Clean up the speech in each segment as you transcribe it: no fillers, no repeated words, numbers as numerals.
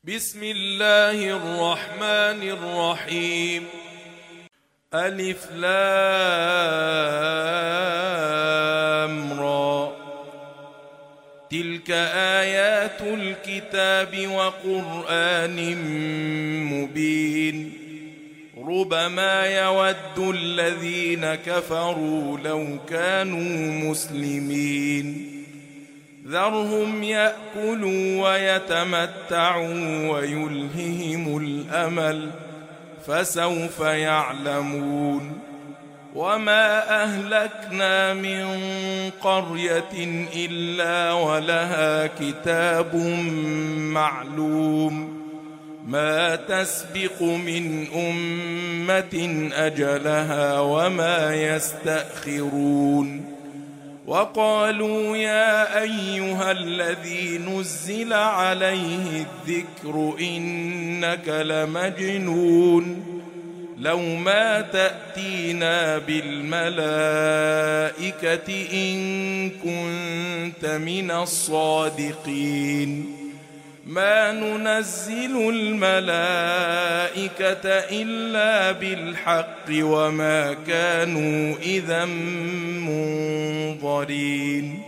بسم الله الرحمن الرحيم. ألف لام را. تلك آيات الكتاب وقرآن مبين. ربما يود الذين كفروا لو كانوا مسلمين. ذرهم يأكلوا ويتمتعوا ويلههم الأمل فسوف يعلمون. وما أهلكنا من قرية إلا ولها كتاب معلوم ما تسبق من أمة أجلها وما يستأخرون. وقالوا يا أيها الذي نزل عليه الذكر إنك لمجنون لو ما تأتينا بالملائكة إن كنت من الصادقين. ما ننزل الملائكة إلا بالحق وما كانوا إذا منظرين.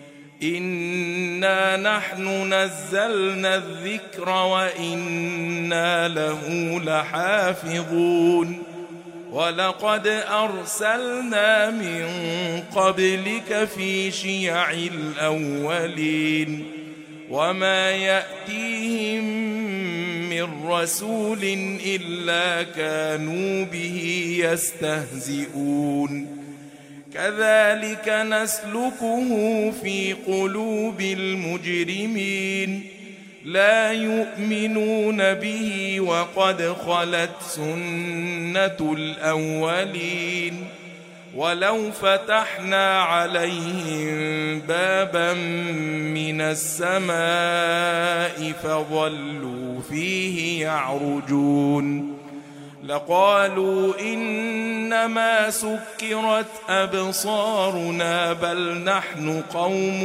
إنا نحن نزلنا الذكر وإنا له لحافظون. ولقد أرسلنا من قبلك في شيع الأولين وما يأتيهم من رسول إلا كانوا به يستهزئون. كذلك نسلكه في قلوب المجرمين. لا يؤمنون به وقد خلت سنة الأولين. ولو فتحنا عليهم بابا من السماء فظلوا فيه يعرجون لقالوا إنما سكرت أبصارنا بل نحن قوم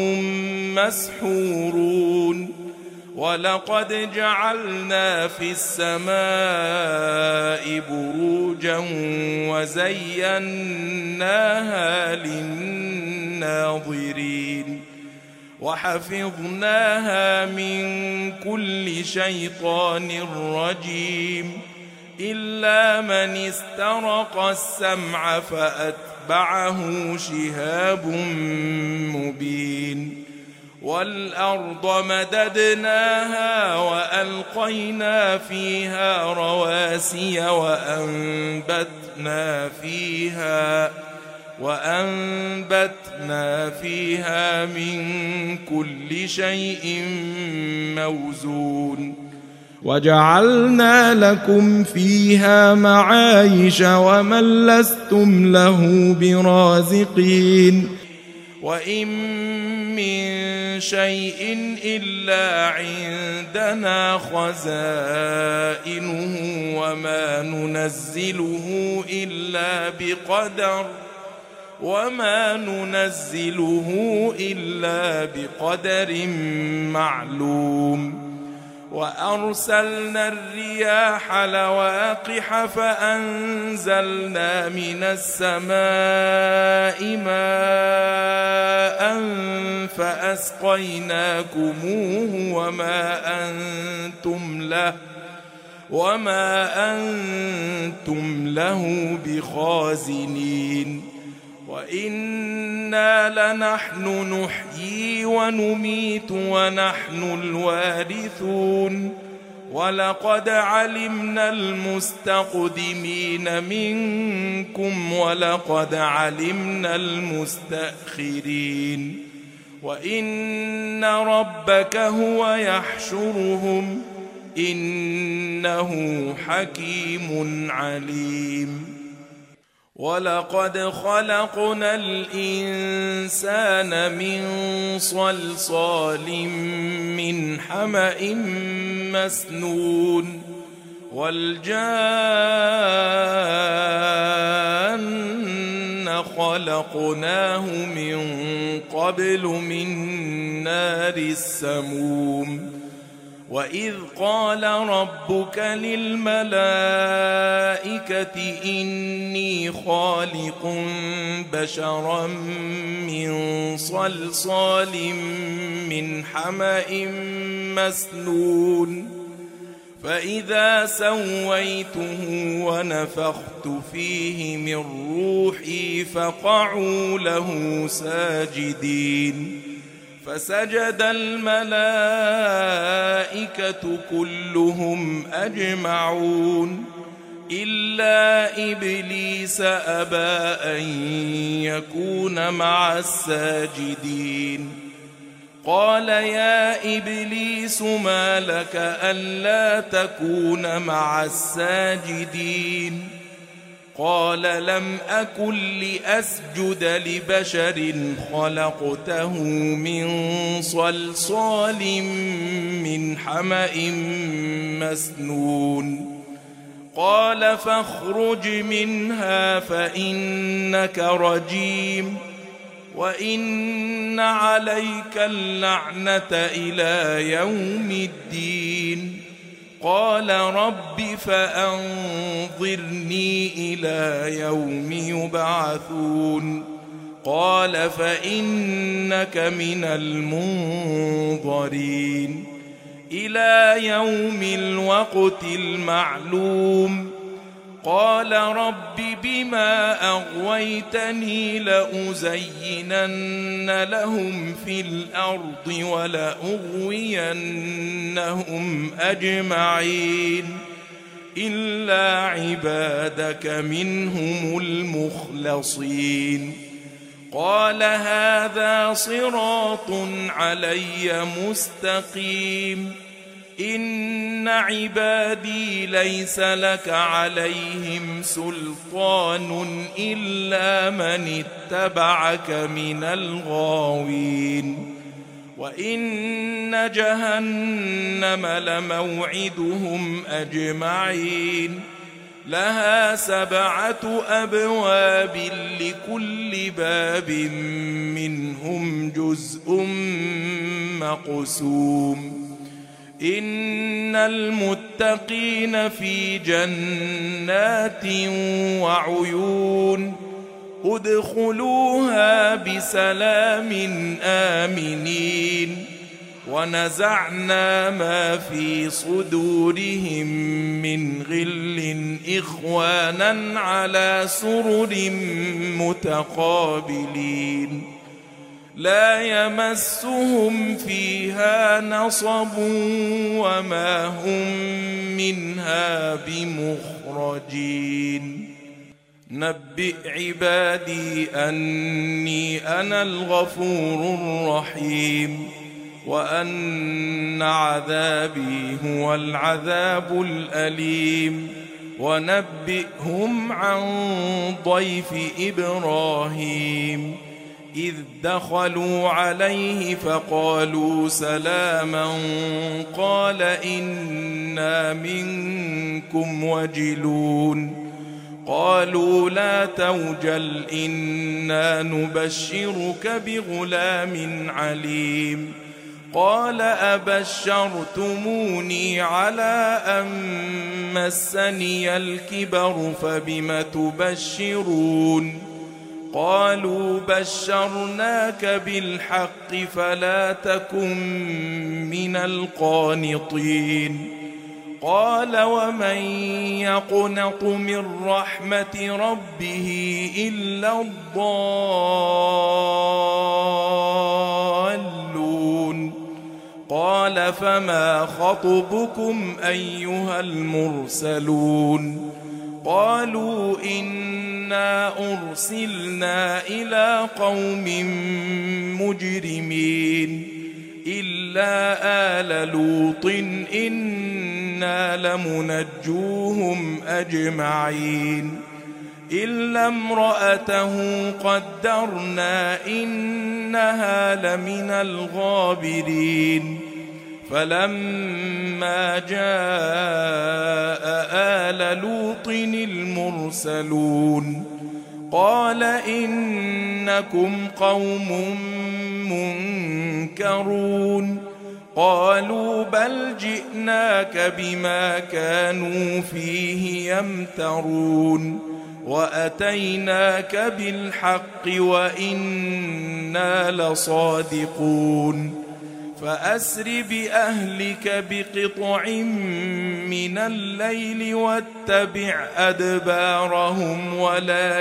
مسحورون. ولقد جعلنا في السماء بروجا وزيناها للناظرين وحفظناها من كل شيطان رجيم إلا من استرق السمع فأتبعه شهاب مبين. والأرض مددناها وألقينا فيها رواسي وأنبتنا فيها من كل شيء موزون. وجعلنا لكم فيها معايش ومن لستم له برازقين. وإن من شيء إلا عندنا خزائنه وما ننزله إلا بقدر معلوم. وأرسلنا الرياح لواقح فأنزلنا من السماء ماء فأسقيناكموه وما أنتم له بخازنين. وإنا لنحن نحيي ونميت ونحن الوارثون. ولقد علمنا المستقدمين منكم ولقد علمنا المستأخرين. وإن ربك هو يحشرهم إنه حكيم عليم. ولقد خلقنا الإنسان من صلصال من حمأ مسنون. والجان خلقناه من قبل من نار السموم. وإذ قال ربك للملائكة إني خالق بشرا من صلصال من حمأ مسنون فإذا سويته ونفخت فيه من روحي فقعوا له ساجدين فسجد الملائكة كلهم أجمعون إلا إبليس أبى أن يكون مع الساجدين قال يا إبليس ما لك ألا تكون مع الساجدين قال لم أكن لأسجد لبشر خلقته من صلصال من حمأ مسنون قال فاخرج منها فإنك رجيم وإن عليك اللعنة إلى يوم الدين قال رب فأنظرني إلى يوم يبعثون قال فإنك من المنظرين إلى يوم الوقت المعلوم قال رب بما أغويتني لأزينن لهم في الأرض ولأغوينهم أجمعين إلا عبادك منهم المخلصين قال هذا صراط علي مستقيم إن عبادي ليس لك عليهم سلطان إلا من اتبعك من الغاوين وإن جهنم لموعدهم أجمعين لها 7 أبواب لكل باب منهم جزء مقسوم إن المتقين في جنات وعيون ادخلوها بسلام آمنين ونزعنا ما في صدورهم من غل إخوانا على سرر متقابلين لا يمسهم فيها نصب وما هم منها بمخرجين نبئ عبادي أني أنا الغفور الرحيم وأن عذابي هو العذاب الأليم ونبئهم عن ضيف إبراهيم إذ دخلوا عليه فقالوا سلاما قال إنا منكم وجلون قالوا لا توجل إنا نبشرك بغلام عليم قال أبشرتموني على أن مسني الكبر فبم تبشرون قالوا بشرناك بالحق فلا تكن من القانطين قال ومن يقنط من رحمة ربه إلا الضالون قال فما خطبكم أيها المرسلون قالوا إنا أرسلنا إلى قوم مجرمين إلا آل لوط إنا لمنجوهم أجمعين إلا امرأته قدرنا إنها لمن الغابرين فلما جاء آل لوط المرسلون قال إنكم قوم منكرون قالوا بل جئناك بما كانوا فيه يمترون وأتيناك بالحق وإنا لصادقون فأسر بأهلك بقطع من الليل واتبع أدبارهم ولا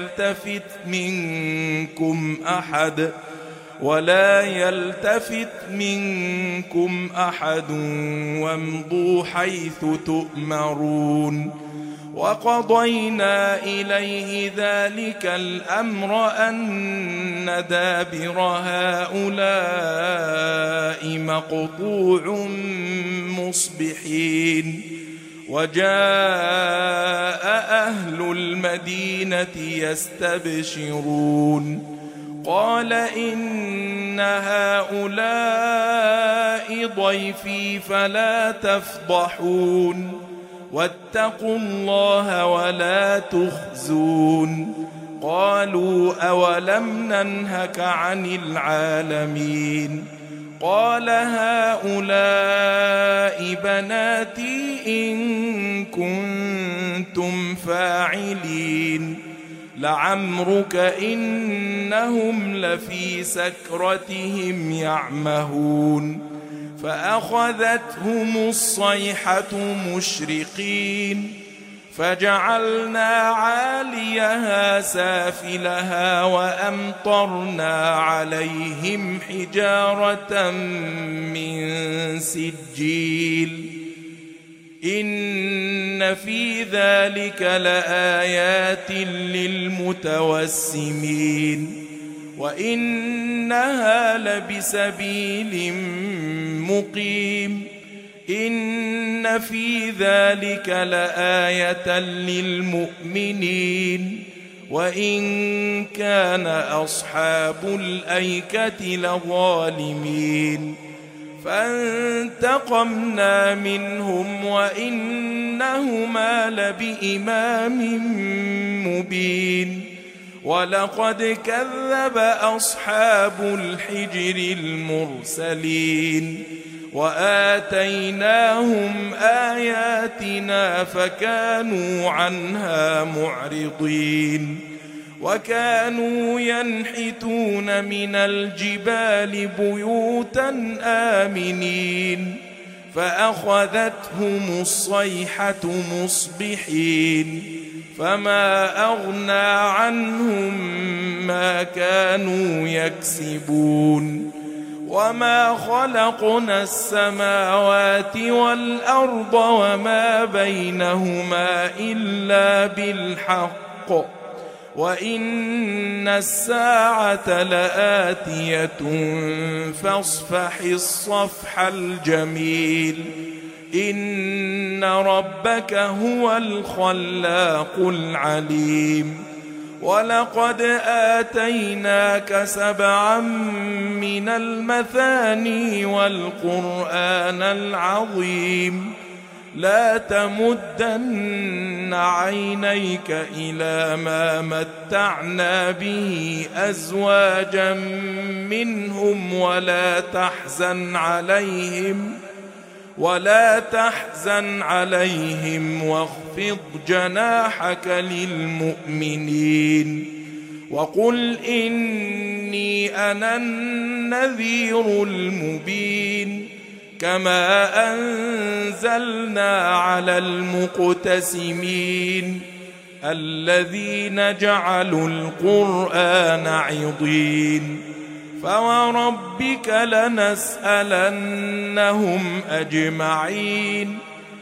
يلتفت منكم أحد وامضوا حيث تؤمرون وقضينا إليه ذلك الأمر أن دابر هؤلاء مقطوع مصبحين وجاء أهل المدينة يستبشرون قال إن هؤلاء ضيفي فلا تفضحون واتقوا الله ولا تخزون قالوا أولم ننهك عن العالمين قال هؤلاء بناتي إن كنتم فاعلين لعمرك إنهم لفي سكرتهم يعمهون فأخذتهم الصيحة مشرقين فجعلنا عاليها سافلها وأمطرنا عليهم حجارة من سجيل إن في ذلك لآيات للمتوسمين وإنها لبسبيل مقيم إن في ذلك لآية للمؤمنين وإن كان أصحاب الأيكة لظالمين فانتقمنا منهم وإنهما لبإمام مبين ولقد كذب أصحاب الحجر المرسلين وآتيناهم آياتنا فكانوا عنها معرضين وكانوا ينحتون من الجبال بيوتا آمنين فأخذتهم الصيحة مصبحين فما أغنى عنهم ما كانوا يكسبون وما خلقنا السماوات والأرض وما بينهما إلا بالحق وإن الساعة لآتية فاصفح الصفح الجميل إن ربك هو الخلاق العليم ولقد آتيناك 7 من المثاني والقرآن العظيم لا تمدن عينيك إلى ما متعنا به أزواجا منهم ولا تحزن عليهم واخفض جناحك للمؤمنين وقل إني أنا النذير المبين كما أنزلنا على المقتسمين الذين جعلوا القرآن عضين فوربك لنسألنهم أجمعين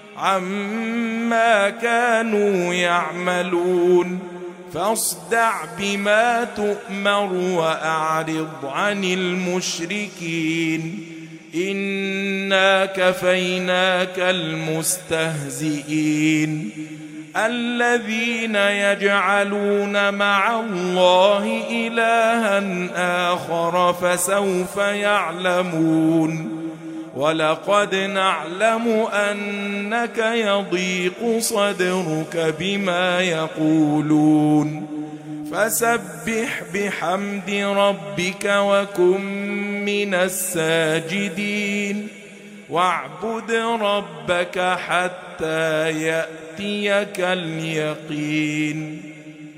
عما كانوا يعملون فاصدع بما تؤمر وأعرض عن المشركين إنا كفيناك المستهزئين الذين يجعلون مع الله إلها آخر فسوف يعلمون ولقد نعلم أنك يضيق صدرك بما يقولون فسبح بحمد ربك وكن من الساجدين واعبد ربك حتى يأتيك اليقين